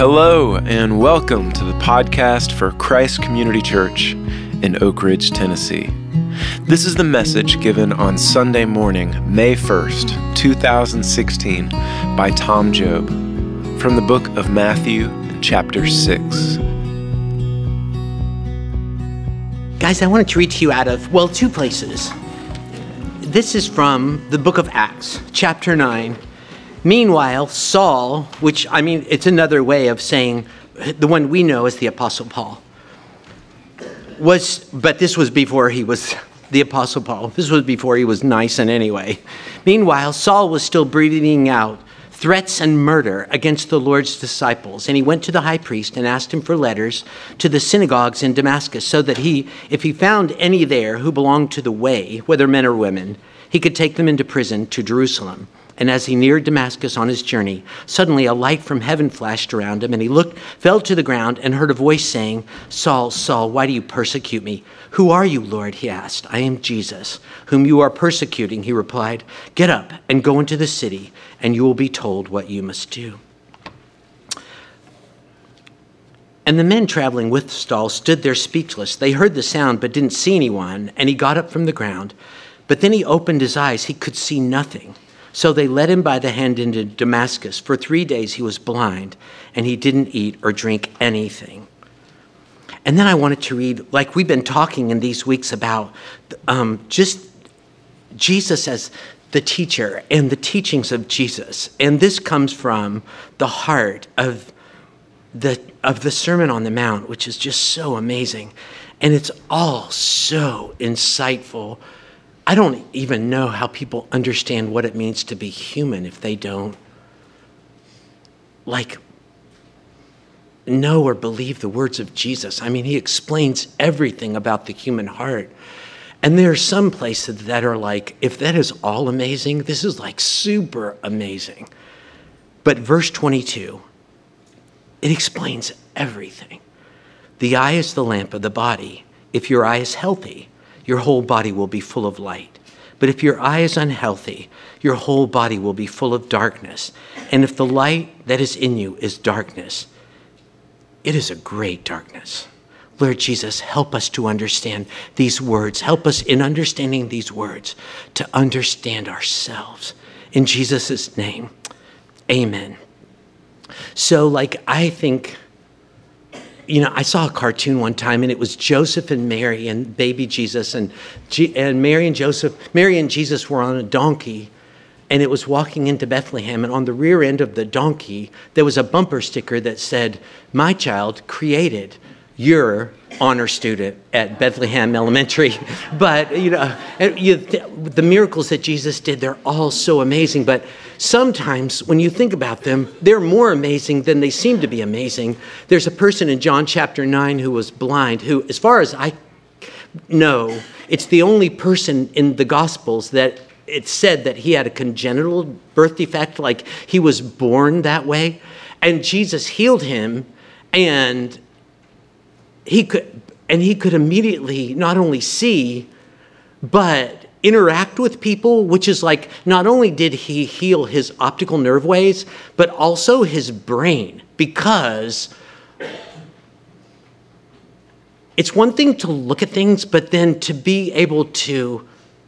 Hello, and welcome to the podcast for Christ Community Church in Oak Ridge, Tennessee. This is the message given on Sunday morning, May 1st, 2016, by Tom Job, from the book of Matthew, chapter 6. Guys, I wanted to read to you out of, two places. This is from the book of Acts, chapter 9. Meanwhile, Saul, it's another way of saying the one we know as the Apostle Paul, but this was before he was the Apostle Paul. This was before he was nice in any way. Meanwhile, Saul was still breathing out threats and murder against the Lord's disciples. And he went to the high priest and asked him for letters to the synagogues in Damascus so that if he found any there who belonged to the way, whether men or women, he could take them into prison to Jerusalem. And as he neared Damascus on his journey, suddenly a light from heaven flashed around him, and he fell to the ground and heard a voice saying, "Saul, Saul, why do you persecute me?" "Who are you, Lord?" he asked. "I am Jesus, whom you are persecuting," he replied. "Get up and go into the city, and you will be told what you must do." And the men traveling with Saul stood there speechless. They heard the sound but didn't see anyone, and he got up from the ground. But then he opened his eyes. He could see nothing. So they led him by the hand into Damascus. For 3 days he was blind, and he didn't eat or drink anything. And then I wanted to read, like we've been talking in these weeks about just Jesus as the teacher and the teachings of Jesus. And this comes from the heart of the Sermon on the Mount, which is just so amazing. And it's all so insightful. I don't even know how people understand what it means to be human if they don't know or believe the words of Jesus. I mean, he explains everything about the human heart. And there are some places that are like, if that is all amazing, this is like super amazing. But verse 22, it explains everything. The eye is the lamp of the body. If your eye is healthy, your whole body will be full of light. But if your eye is unhealthy, your whole body will be full of darkness. And if the light that is in you is darkness, it is a great darkness. Lord Jesus, help us to understand these words. Help us in understanding these words to understand ourselves. In Jesus' name, amen. So I think, I saw a cartoon one time, and it was Joseph and Mary and baby Jesus, and Mary and Jesus were on a donkey, and it was walking into Bethlehem, and on the rear end of the donkey, there was a bumper sticker that said, "My child created your honor student at Bethlehem Elementary." But, the miracles that Jesus did, they're all so amazing. But sometimes when you think about them, they're more amazing than they seem to be amazing. There's a person in John chapter 9 who was blind, who, as far as I know, it's the only person in the Gospels that it said that he had a congenital birth defect, like he was born that way. And Jesus healed him, and he could immediately not only see, but interact with people, which is like, not only did he heal his optical nerve waves, but also his brain, because it's one thing to look at things, but then to be able to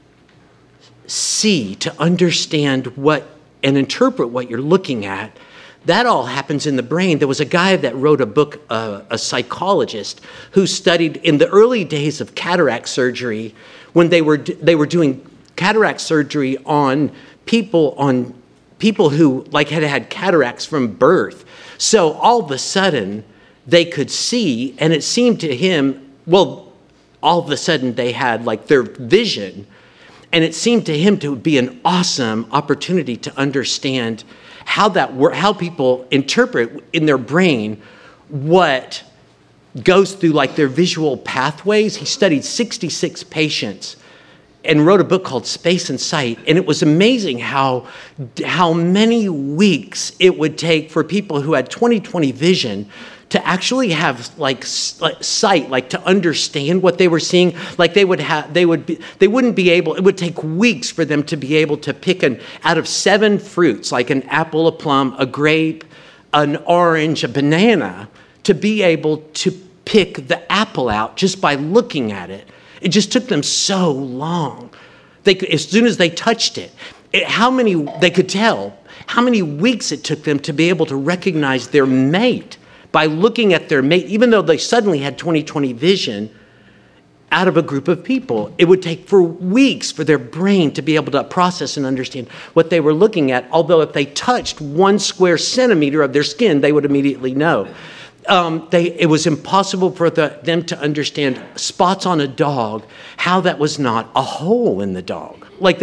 see, to understand and interpret what you're looking at. That all happens in the brain. There was a guy that wrote a book, a psychologist, who studied in the early days of cataract surgery, when they were doing cataract surgery on people who had cataracts from birth. So all of a sudden they could see, and it seemed to him, all of a sudden they had their vision, and it seemed to him to be an awesome opportunity to understand how people interpret in their brain what goes through their visual pathways. He studied 66 patients and wrote a book called Space and Sight. And it was amazing how many weeks it would take for people who had 20/20 vision to actually have sight, to understand what they were seeing. It would take weeks for them to be able to pick out of 7 fruits, like an apple, a plum, a grape, an orange, a banana, to be able to pick the apple out just by looking at it. It just took them so long. As soon as they touched it, they could tell how many weeks it took them to be able to recognize their mate by looking at their mate, even though they suddenly had 20/20 vision out of a group of people. It would take for weeks for their brain to be able to process and understand what they were looking at, although if they touched 1 square centimeter of their skin, they would immediately know. It was impossible for them to understand spots on a dog, how that was not a hole in the dog. Like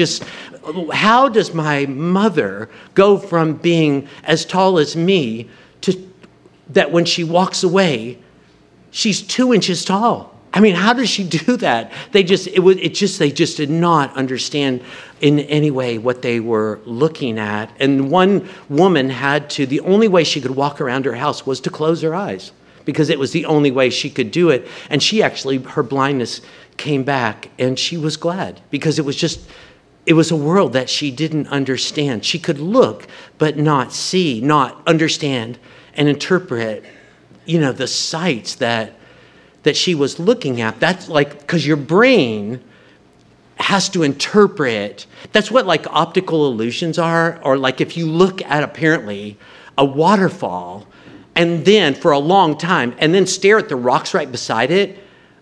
how does my mother go from being as tall as me to that when she walks away, she's 2 inches tall? I mean, how does she do that? They just did not understand in any way what they were looking at. And one woman the only way she could walk around her house was to close her eyes, because it was the only way she could do it. And her blindness came back, and she was glad, because it was a world that she didn't understand. She could look, but not see, not understand and interpret, the sights that she was looking at. That's because your brain has to interpret. That's what optical illusions are, or if you look at apparently a waterfall and then for a long time and then stare at the rocks right beside it,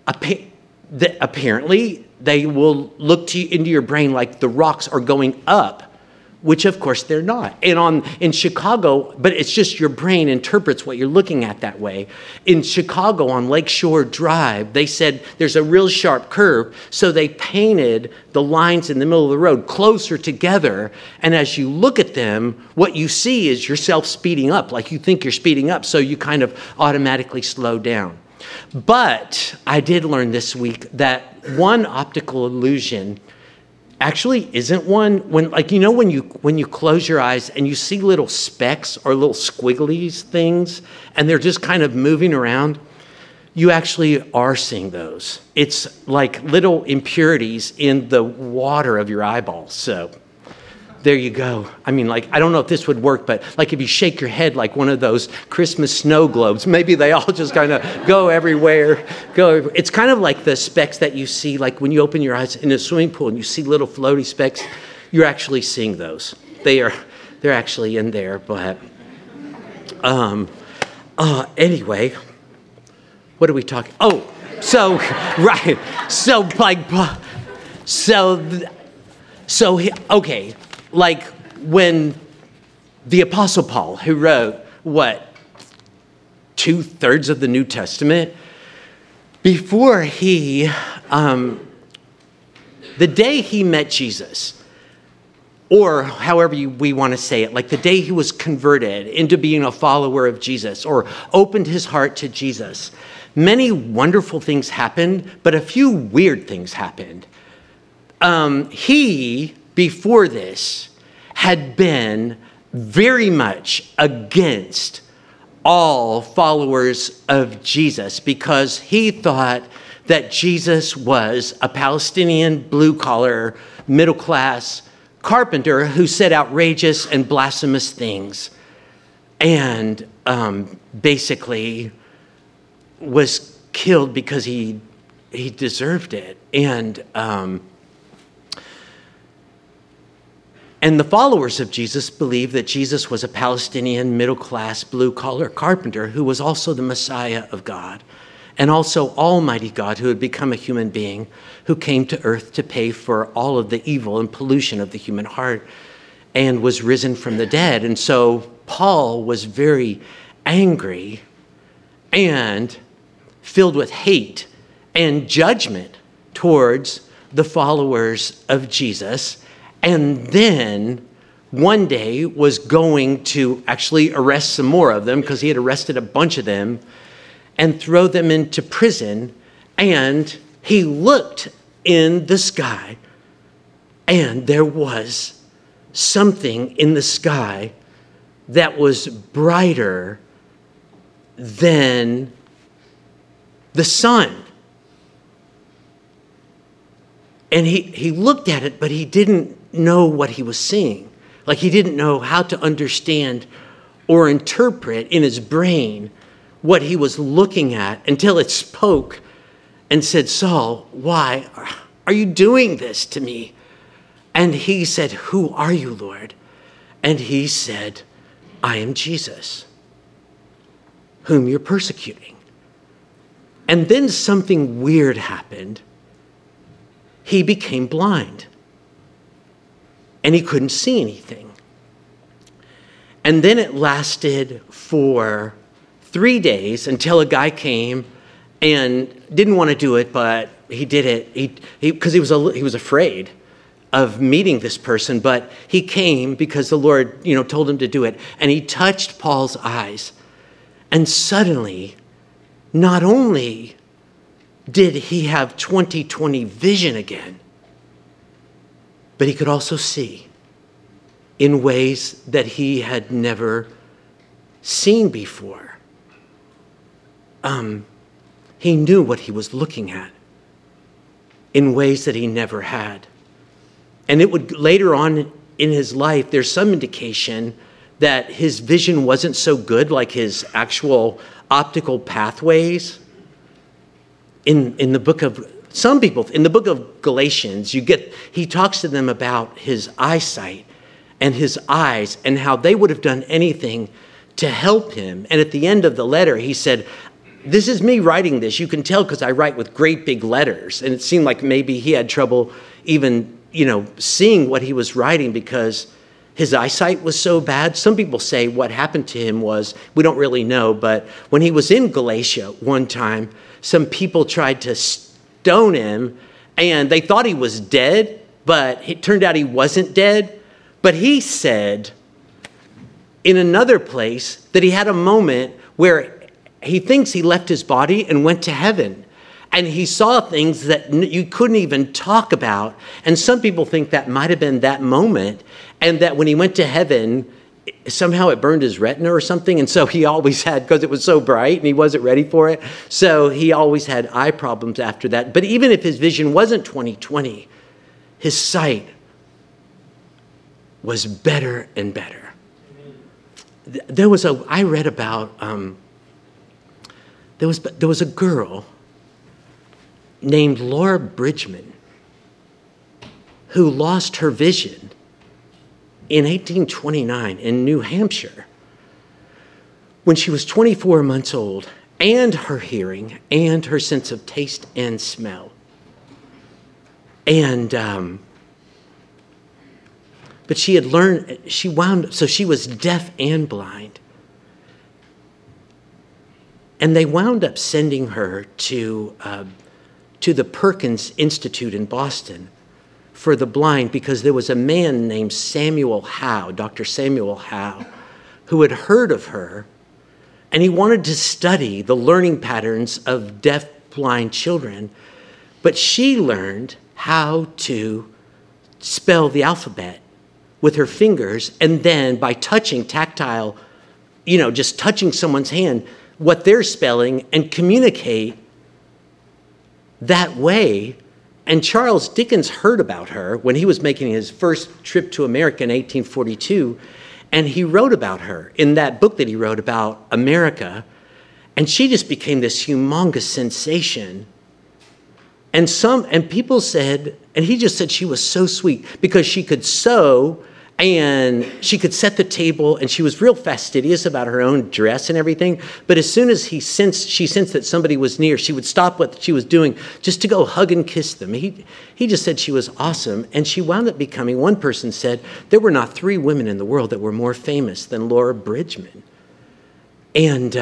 apparently they will look into your brain like the rocks are going up, which of course they're not. And in Chicago, but it's just your brain interprets what you're looking at that way. In Chicago on Lakeshore Drive, they said there's a real sharp curve, so they painted the lines in the middle of the road closer together, and as you look at them, what you see is yourself speeding up, like you think you're speeding up, so you kind of automatically slow down. But I did learn this week that one optical illusion actually isn't one. When you close your eyes and you see little specks or little squigglies things, and they're just kind of moving around, you actually are seeing those. It's like little impurities in the water of your eyeballs. So there you go. I mean, I don't know if this would work, but if you shake your head like one of those Christmas snow globes, maybe they all just kind of go everywhere. It's kind of like the specks that you see, when you open your eyes in a swimming pool and you see little floaty specks. You're actually seeing those. They're actually in there. But anyway, what are we talking? Oh, so right. Okay. When the Apostle Paul, who wrote, 2/3 of the New Testament, before the day he met Jesus, or however we want to say it, the day he was converted into being a follower of Jesus, or opened his heart to Jesus, many wonderful things happened, but a few weird things happened. Before this, had been very much against all followers of Jesus, because he thought that Jesus was a Palestinian blue-collar, middle-class carpenter who said outrageous and blasphemous things, and basically was killed because he deserved it. And the followers of Jesus believed that Jesus was a Palestinian middle-class blue-collar carpenter who was also the Messiah of God, and also Almighty God, who had become a human being, who came to earth to pay for all of the evil and pollution of the human heart, and was risen from the dead. And so Paul was very angry and filled with hate and judgment towards the followers of Jesus. And then one day was going to actually arrest some more of them, because he had arrested a bunch of them, and throw them into prison. And he looked in the sky, and there was something in the sky that was brighter than the sun. And he looked at it, but he didn't know what he was seeing. He didn't know how to understand or interpret in his brain what he was looking at until it spoke and said, "Saul, why are you doing this to me?" And he said, "Who are you, Lord?" And he said, "I am Jesus, whom you're persecuting." And then something weird happened. He became blind, and he couldn't see anything. And then it lasted for 3 days until a guy came and didn't want to do it, but he did it because he was afraid of meeting this person, but he came because the Lord, told him to do it. And he touched Paul's eyes. And suddenly, not only did he have 20/20 vision again, but he could also see in ways that he had never seen before. He knew what he was looking at in ways that he never had. And it would later on in his life, there's some indication that his vision wasn't so good, like his actual optical pathways. In the book of Galatians, he talks to them about his eyesight and his eyes and how they would have done anything to help him. And at the end of the letter, he said, "This is me writing this. You can tell because I write with great big letters." And it seemed like maybe he had trouble even, seeing what he was writing because his eyesight was so bad. Some people say what happened to him was, we don't really know, but when he was in Galatia one time, some people tried to stone him and they thought he was dead, but it turned out he wasn't dead. But he said in another place that he had a moment where he thinks he left his body and went to heaven. And he saw things that you couldn't even talk about. And some people think that might have been that moment. And that when he went to heaven, somehow it burned his retina or something. And so he always had, because it was so bright and he wasn't ready for it. So he always had eye problems after that. But even if his vision wasn't 20/20, his sight was better and better. I read about, there was a girl named Laura Bridgman who lost her vision in 1829 in New Hampshire when she was 24 months old, and her hearing and her sense of taste and smell. And but she had learned, so she was deaf and blind. And they wound up sending her to the Perkins Institute in Boston for the blind because there was a man named Dr. Samuel Howe, who had heard of her, and he wanted to study the learning patterns of deaf, blind children. But she learned how to spell the alphabet with her fingers, and then by touching tactile, just touching someone's hand, what they're spelling, and communicate that way. And Charles Dickens heard about her when he was making his first trip to America in 1842, and he wrote about her in that book that he wrote about America, and she just became this humongous sensation. And people said, and he just said she was so sweet because she could sew and she could set the table, and she was real fastidious about her own dress and everything. But as soon as she sensed that somebody was near, she would stop what she was doing just to go hug and kiss them. He just said she was awesome. And she wound up becoming, one person said, there were not 3 women in the world that were more famous than Laura Bridgman. And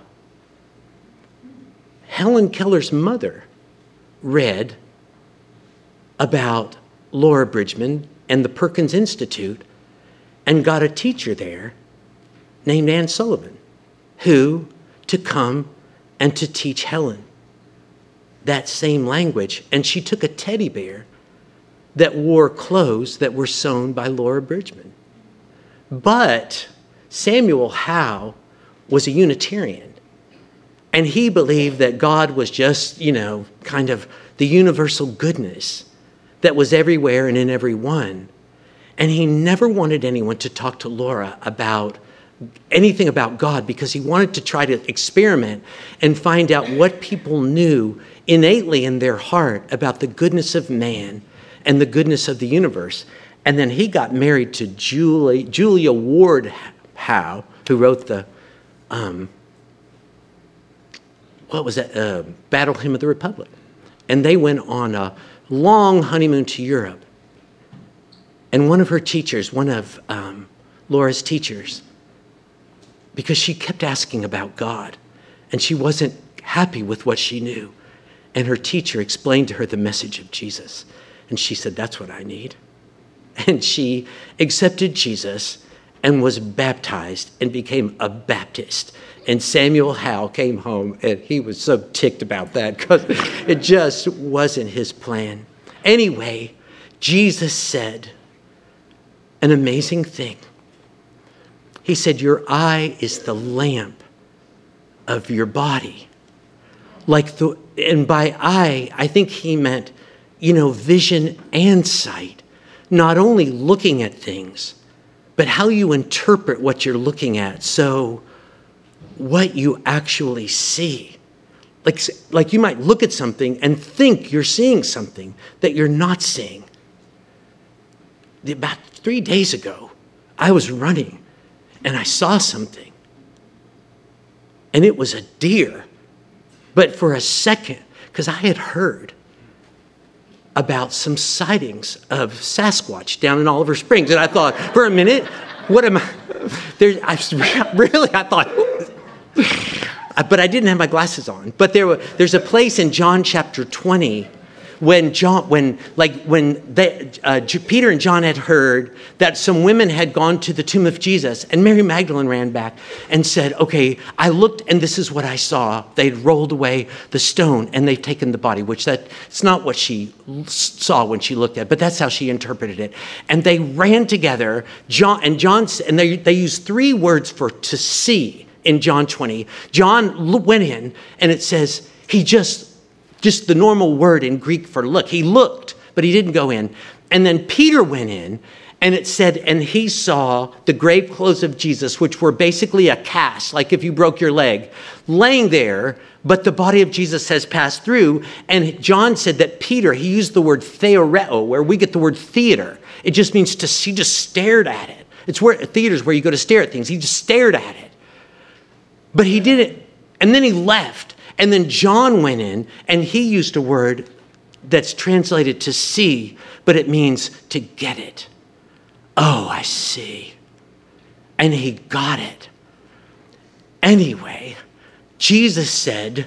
Helen Keller's mother read about Laura Bridgman and the Perkins Institute and got a teacher there named Anne Sullivan, who to come and to teach Helen that same language. And she took a teddy bear that wore clothes that were sewn by Laura Bridgman. But Samuel Howe was a Unitarian, and he believed that God was just, kind of the universal goodness that was everywhere and in everyone. And he never wanted anyone to talk to Laura about anything about God because he wanted to try to experiment and find out what people knew innately in their heart about the goodness of man and the goodness of the universe. And then he got married to Julia Ward Howe, who wrote the, Battle Hymn of the Republic. And they went on a long honeymoon to Europe. And one of her teachers, one of Laura's teachers, because she kept asking about God, and she wasn't happy with what she knew. And her teacher explained to her the message of Jesus. And she said, that's what I need. And she accepted Jesus and was baptized and became a Baptist. And Samuel Howe came home, and he was so ticked about that because it just wasn't his plan. Anyway, Jesus said an amazing thing. He said, your eye is the lamp of your body. And by eye, I think he meant, vision and sight. Not only looking at things, but how you interpret what you're looking at. So what you actually see. Like you might look at something and think you're seeing something that you're not seeing. About 3 days ago, I was running and I saw something. And it was a deer. But for a second, because I had heard about some sightings of Sasquatch down in Oliver Springs. And I thought, for a minute, what am I? I thought, but I didn't have my glasses on. But there's a place in John chapter 20 when Peter and John had heard that some women had gone to the tomb of Jesus, and Mary Magdalene ran back and said, okay, I looked and this is what I saw. They'd rolled away the stone and they've taken the body, which it's not what she saw when she looked at it, but that's how she interpreted it. And they ran together, and they used 3 words for to see in John 20. John went in and it says he just the normal word in Greek for look. He looked, but he didn't go in. And then Peter went in, and it said, and he saw the grave clothes of Jesus, which were basically a cast, like if you broke your leg, laying there, but the body of Jesus has passed through. And John said that Peter, he used the word theoreo, where we get the word theater. It just means he just stared at it. It's where theater's where you go to stare at things. He just stared at it. But he didn't, and then he left. And then John went in, and he used a word that's translated to see, but it means to get it. Oh, I see. And he got it. Anyway, Jesus said,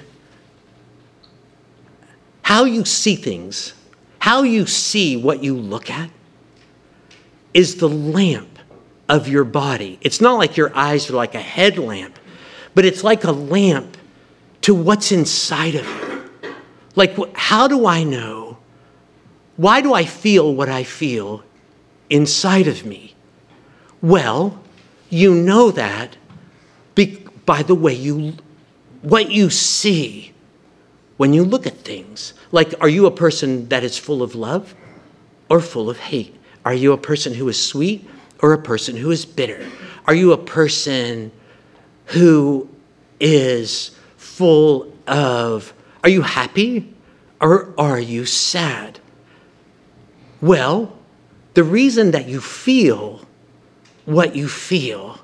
how you see things, how you see what you look at, is the lamp of your body. It's not like your eyes are like a headlamp, but it's like a lamp to what's inside of you. Like, how do I know? Why do I feel what I feel inside of me? Well, you know that by the way what you see when you look at things. Like, are you a person that is full of love or full of hate? Are you a person who is sweet or a person who is bitter? Are you a person who is full of, are you happy or are you sad? Well, the reason that you feel what you feel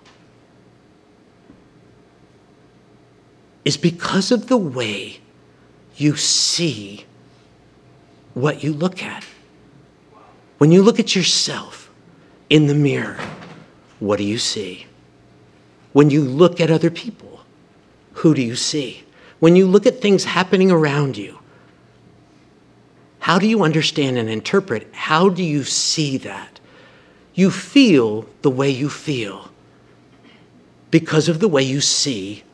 is because of the way you see what you look at. When you look at yourself in the mirror, what do you see? When you look at other people, who do you see? When you look at things happening around you, how do you understand and interpret? How do you see that? You feel the way you feel because of the way you see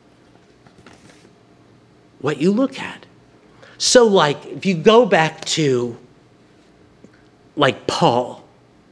what you look at. So like, if you go back to like Paul,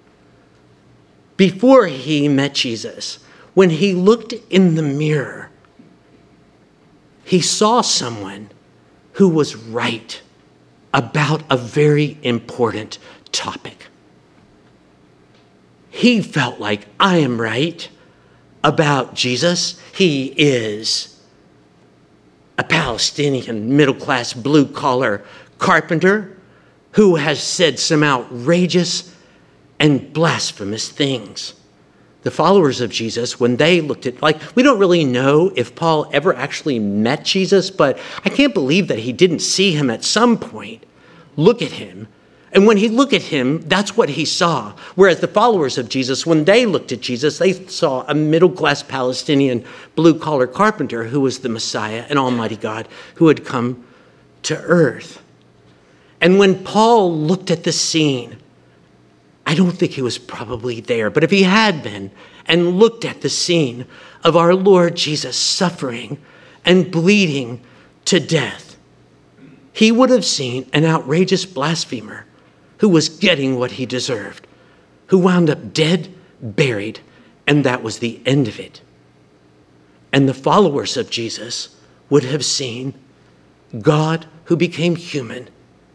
before he met Jesus, when he looked in the mirror, he saw someone who was right about a very important topic. He felt like, I am right about Jesus. He is a Palestinian middle-class blue-collar carpenter who has said some outrageous and blasphemous things. The followers of Jesus, when they looked at, we don't really know if Paul ever actually met Jesus, but I can't believe that he didn't see him at some point, look at him. And when he looked at him, that's what he saw. Whereas the followers of Jesus, when they looked at Jesus, they saw a middle-class Palestinian blue-collar carpenter who was the Messiah and Almighty God who had come to earth. And when Paul looked at the scene, I don't think he was probably there, but if he had been and looked at the scene of our Lord Jesus suffering and bleeding to death, he would have seen an outrageous blasphemer who was getting what he deserved, who wound up dead, buried, and that was the end of it. And the followers of Jesus would have seen God who became human,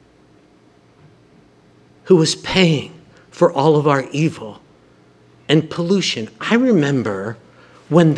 who was paying for all of our evil and pollution. I remember when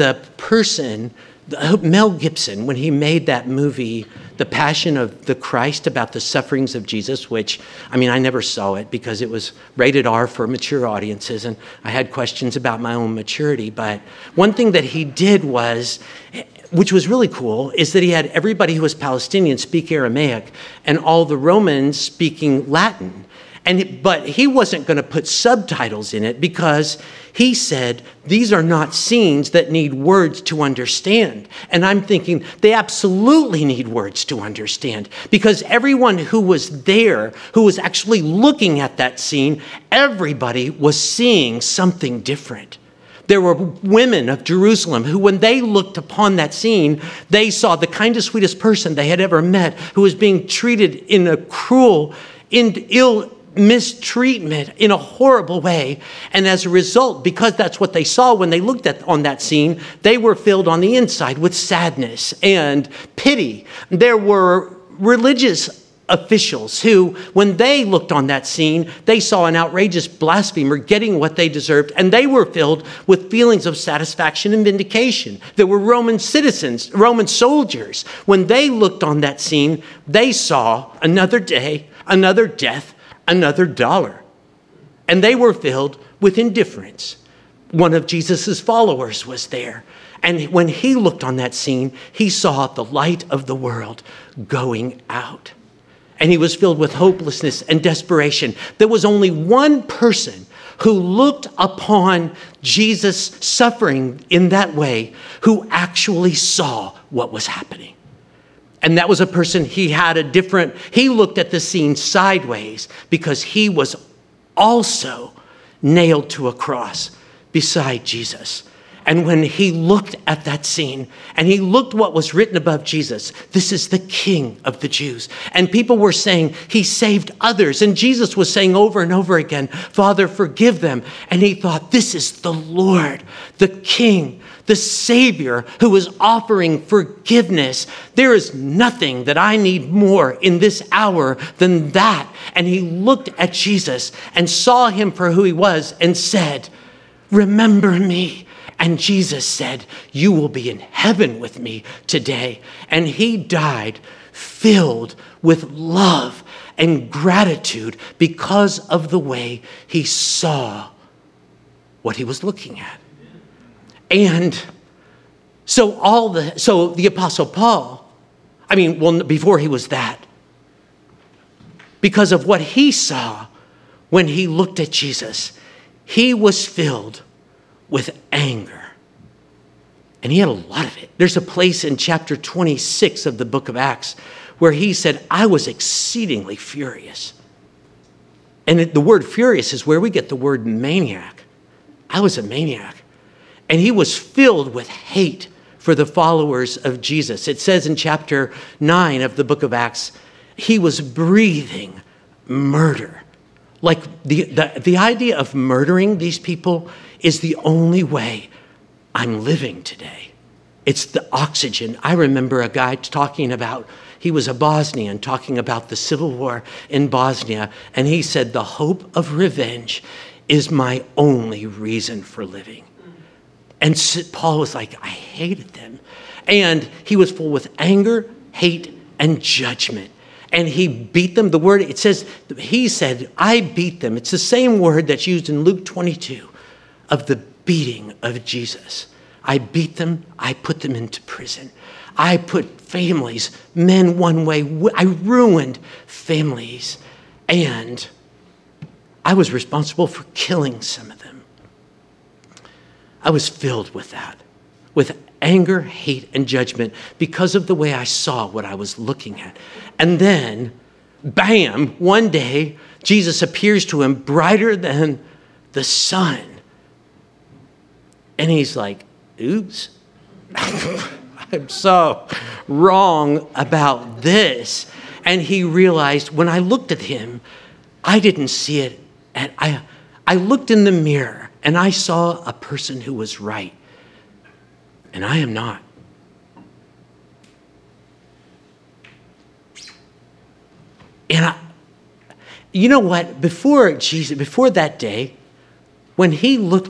Mel Gibson, when he made that movie, The Passion of the Christ, about the sufferings of Jesus, which, I never saw it because it was rated R for mature audiences, and I had questions about my own maturity. But one thing that he did was, which was really cool, is that he had everybody who was Palestinian speak Aramaic and all the Romans speaking Latin. But he wasn't going to put subtitles in it because he said, these are not scenes that need words to understand. And I'm thinking, they absolutely need words to understand, because everyone who was there, who was actually looking at that scene, everybody was seeing something different. There were women of Jerusalem who, when they looked upon that scene, they saw the kindest, sweetest person they had ever met, who was being treated in a cruel, ill mistreatment in a horrible way. And as a result, because that's what they saw when they looked on that scene, they were filled on the inside with sadness and pity. There were religious officials who, when they looked on that scene, they saw an outrageous blasphemer getting what they deserved, and they were filled with feelings of satisfaction and vindication. There were Roman citizens, Roman soldiers. When they looked on that scene, they saw another day, another death, another dollar. And they were filled with indifference. One of Jesus's followers was there. And when he looked on that scene, he saw the light of the world going out. And he was filled with hopelessness and desperation. There was only one person who looked upon Jesus suffering in that way who actually saw what was happening. And that was a person, he looked at the scene sideways because he was also nailed to a cross beside Jesus. And when he looked at that scene and he looked what was written above Jesus, this is the King of the Jews. And people were saying he saved others. And Jesus was saying over and over again, Father, forgive them. And he thought, this is the Lord, the King, the Savior who is offering forgiveness. There is nothing that I need more in this hour than that. And he looked at Jesus and saw him for who he was and said, remember me. And Jesus said, you will be in heaven with me today. And he died filled with love and gratitude because of the way he saw what he was looking at. And so the Apostle Paul, before he was that, because of what he saw when he looked at Jesus, he was filled with anger. And he had a lot of it. There's a place in chapter 26 of the book of Acts where he said, I was exceedingly furious. And the word furious is where we get the word maniac. I was a maniac. And he was filled with hate for the followers of Jesus. It says in chapter 9 of the book of Acts, he was breathing murder. Like the idea of murdering these people is the only way I'm living today. It's the oxygen. I remember a guy talking about, he was a Bosnian, talking about the civil war in Bosnia. And he said, the hope of revenge is my only reason for living. And Paul was like, I hated them. And he was full with anger, hate, and judgment. And he beat them. The word, it says, he said, I beat them. It's the same word that's used in Luke 22 of the beating of Jesus. I beat them. I put them into prison. I put families, men one way. I ruined families. And I was responsible for killing some of them. I was filled with that, with anger, hate, and judgment because of the way I saw what I was looking at. And then, bam, one day, Jesus appears to him brighter than the sun. And he's like, oops, I'm so wrong about this. And he realized when I looked at him, I didn't see it. And I looked in the mirror and I saw a person who was right. And I am not. And you know what? Before that day, when he looked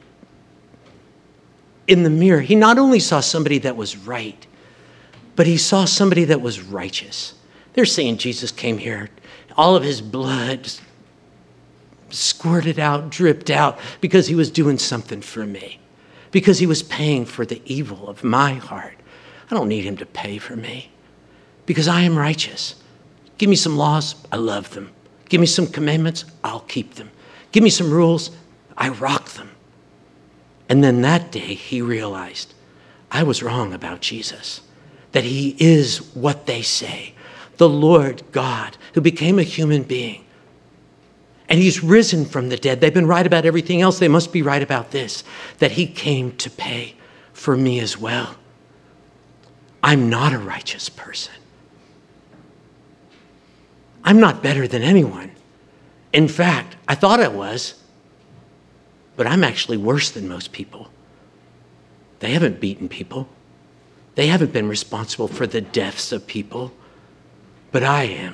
in the mirror, he not only saw somebody that was right, but he saw somebody that was righteous. They're saying Jesus came here, all of his blood squirted out, dripped out, because he was doing something for me, because he was paying for the evil of my heart. I don't need him to pay for me, because I am righteous. Give me some laws, I love them. Give me some commandments, I'll keep them. Give me some rules, I rock them. And then that day he realized I was wrong about Jesus, that he is what they say, the Lord God who became a human being. And he's risen from the dead. They've been right about everything else. They must be right about this, that he came to pay for me as well. I'm not a righteous person. I'm not better than anyone. In fact, I thought I was, but I'm actually worse than most people. They haven't beaten people. They haven't been responsible for the deaths of people, but I am.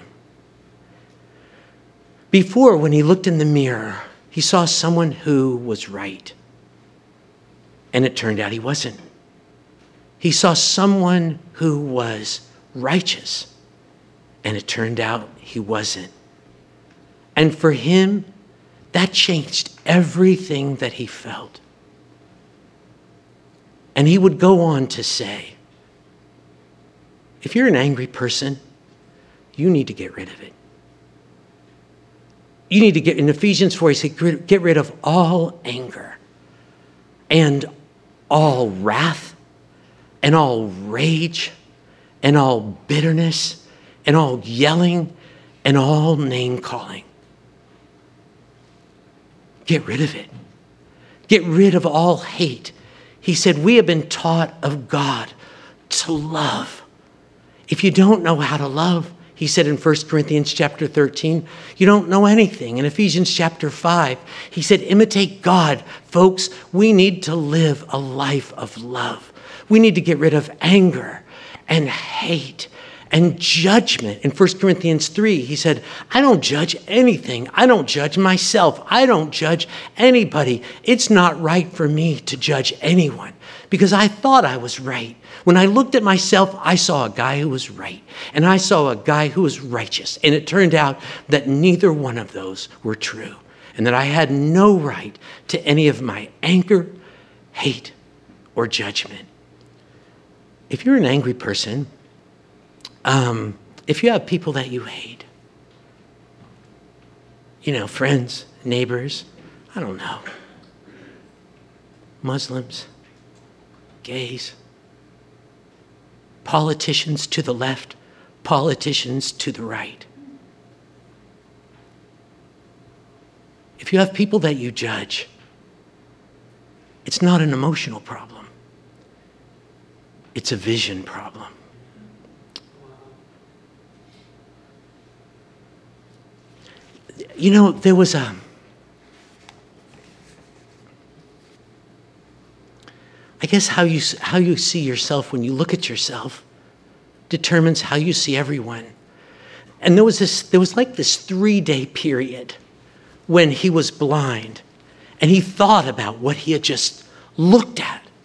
Before, when he looked in the mirror, he saw someone who was right. And it turned out he wasn't. He saw someone who was righteous. And it turned out he wasn't. And for him, that changed everything that he felt. And he would go on to say, if you're an angry person, you need to get rid of it. You need to get, in Ephesians 4, he said, get rid of all anger and all wrath and all rage and all bitterness and all yelling and all name calling. Get rid of it. Get rid of all hate. He said, we have been taught of God to love. If you don't know how to love, he said in 1 Corinthians chapter 13, you don't know anything. In Ephesians chapter 5, he said, imitate God. Folks, we need to live a life of love. We need to get rid of anger and hate and judgment. In 1 Corinthians 3, he said, I don't judge anything. I don't judge myself. I don't judge anybody. It's not right for me to judge anyone because I thought I was right. When I looked at myself, I saw a guy who was right, and I saw a guy who was righteous. And it turned out that neither one of those were true, and that I had no right to any of my anger, hate, or judgment. If you're an angry person, if you have people that you hate, friends, neighbors, I don't know, Muslims, gays, politicians to the left, politicians to the right. If you have people that you judge, it's not an emotional problem. It's a vision problem. There was I guess how you see yourself when you look at yourself determines how you see everyone. And there was like this 3-day period when he was blind and he thought about what he had just looked at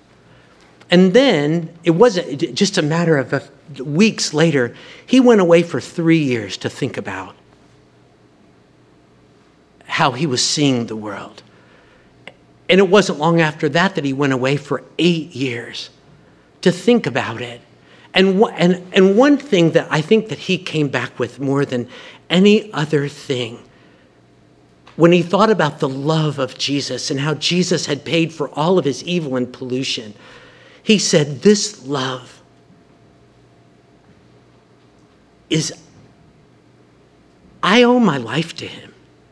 And then it wasn't just a matter of weeks later, he went away for 3 years to think about how he was seeing the world. And it wasn't long after that he went away for 8 years to think about it. And one thing that I think that he came back with more than any other thing, when he thought about the love of Jesus and how Jesus had paid for all of his evil and pollution, he said, this love is, I owe my life to him.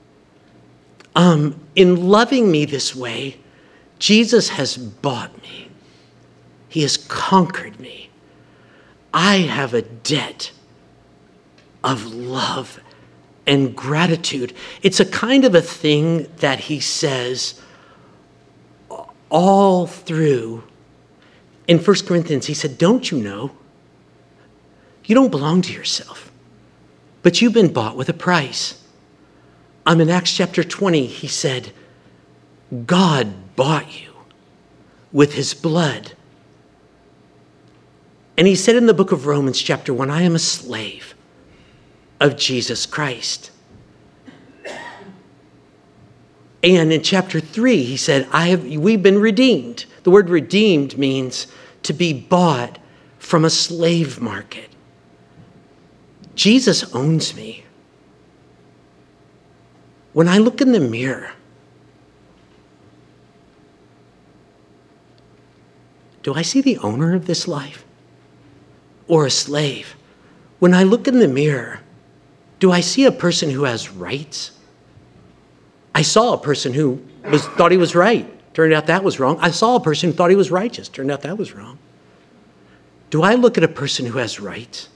In loving me this way, Jesus has bought me. He has conquered me. I have a debt of love and gratitude. It's a kind of a thing that he says all through. In 1 Corinthians, he said, don't you know? You don't belong to yourself, but you've been bought with a price. In Acts chapter 20, he said, God bought you with his blood. And he said in the book of Romans chapter 1, I am a slave of Jesus Christ. And in chapter 3, he said, we've been redeemed. The word redeemed means to be bought from a slave market. Jesus owns me. When I look in the mirror, do I see the owner of this life or a slave? When I look in the mirror, do I see a person who has rights? I saw a person who thought he was right. Turned out that was wrong. I saw a person who thought he was righteous. Turned out that was wrong. Do I look at a person who has rights?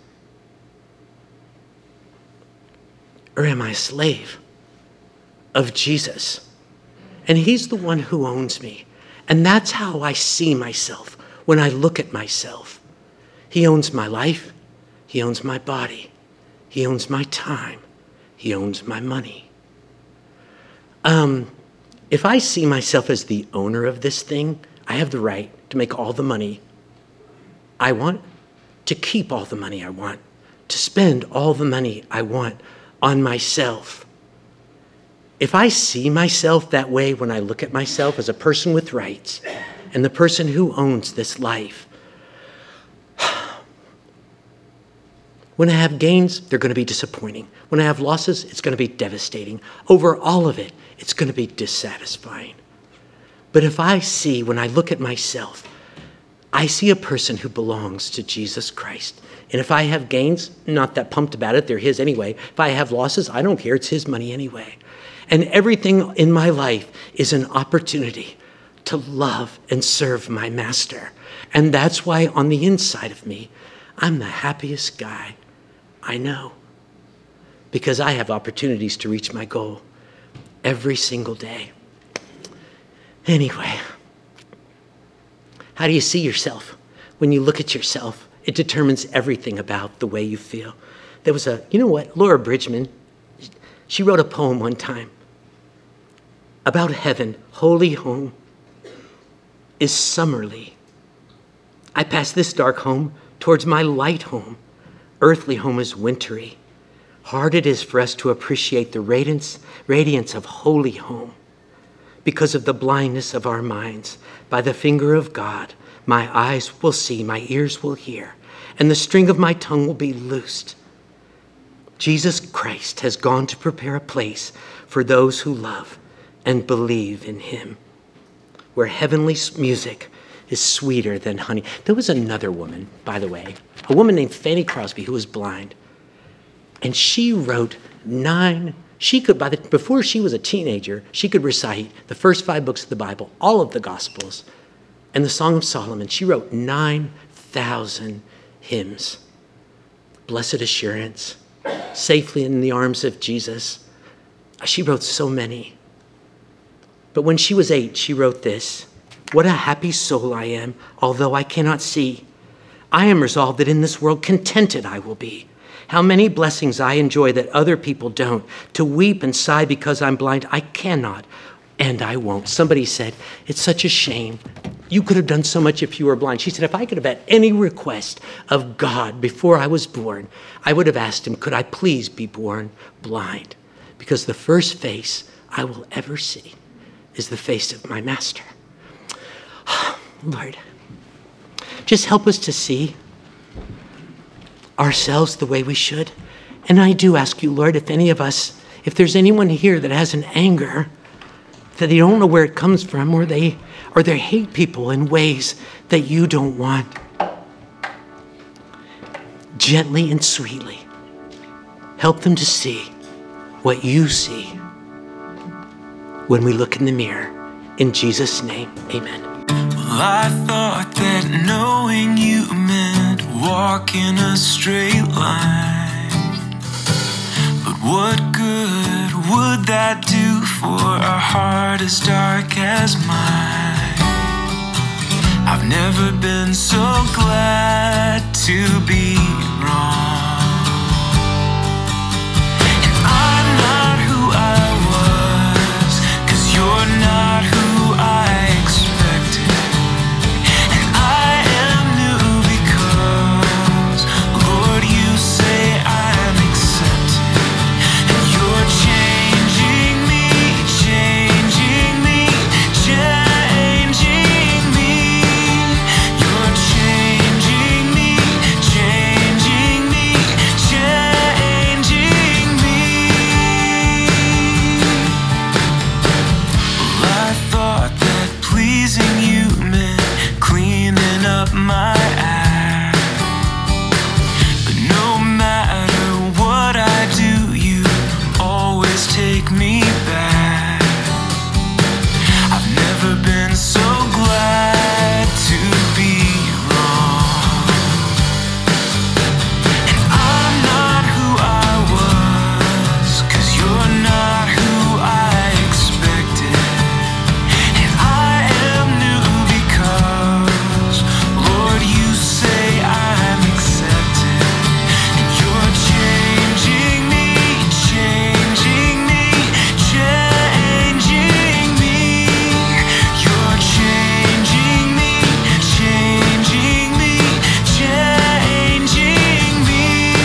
Or am I a slave of Jesus? And he's the one who owns me. And that's how I see myself when I look at myself. He owns my life. He owns my body. He owns my time. He owns my money. If I see myself as the owner of this thing, I have the right to make all the money I want, to keep all the money I want, to spend all the money I want on myself. If I see myself that way when I look at myself as a person with rights and the person who owns this life, when I have gains, they're going to be disappointing. When I have losses, it's going to be devastating. Over all of it, it's going to be dissatisfying. But if I see, when I look at myself, I see a person who belongs to Jesus Christ. And if I have gains, not that pumped about it, they're his anyway. If I have losses, I don't care, it's his money anyway. And everything in my life is an opportunity to love and serve my master. And that's why on the inside of me, I'm the happiest guy I know, because I have opportunities to reach my goal every single day. Anyway, how do you see yourself? When you look at yourself, it determines everything about the way you feel. There was Laura Bridgman, she wrote a poem one time about heaven. Holy home is summerly. I pass this dark home towards my light home. Earthly home is wintry. Hard it is for us to appreciate the radiance of holy home. Because of the blindness of our minds, by the finger of God, my eyes will see, my ears will hear, and the string of my tongue will be loosed. Jesus Christ has gone to prepare a place for those who love and believe in him, where heavenly music is sweeter than honey. There was another woman, by the way, a woman named Fanny Crosby, who was blind. And she wrote before she was a teenager, she could recite the first 5 books of the Bible, all of the Gospels, and the Song of Solomon. She wrote 9,000 hymns. Blessed Assurance, Safely in the Arms of Jesus. She wrote so many. But when she was 8, she wrote this: what a happy soul I am, although I cannot see. I am resolved that in this world contented I will be. How many blessings I enjoy that other people don't. To weep and sigh because I'm blind, I cannot and I won't. Somebody said, it's such a shame You could have done so much if you were blind. She said, if I could have had any request of God before I was born, I would have asked him, could I please be born blind? Because the first face I will ever see is the face of my master. Lord, just help us to see ourselves the way we should. And I do ask you, Lord, if there's anyone here that has an anger that they don't know where it comes from, or they hate people in ways that you don't want, gently and sweetly help them to see what you see when we look in the mirror. In Jesus' name, amen. Well, I thought that knowing you meant walking a straight line. But what good would that do for a heart as dark as mine? I've never been so glad to be wrong. And I'm not who I was, 'cause you're not who I expected. And I am new because, Lord, you say I'm accepted. And you're changing me, changing me, changing me. You're changing me, changing me, changing me. Well, I thought that pleasing you meant cleaning up my act. But no matter what I do, you always take me back. I've never been so glad to be wrong. And I'm not who I was, 'cause you're not who I expected. And I am new because, Lord, you say I'm accepted. And you're changing me, changing me, changing me. You're changing me, changing me, changing me.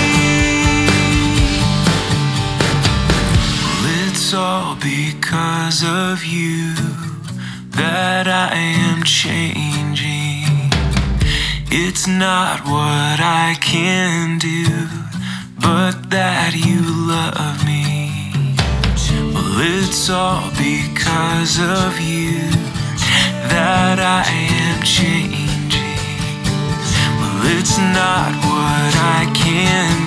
Well, it's all because of you that I am changing. It's not what I can do, but that you love me. Well, it's all because of you that I am changing. Well, it's not what I can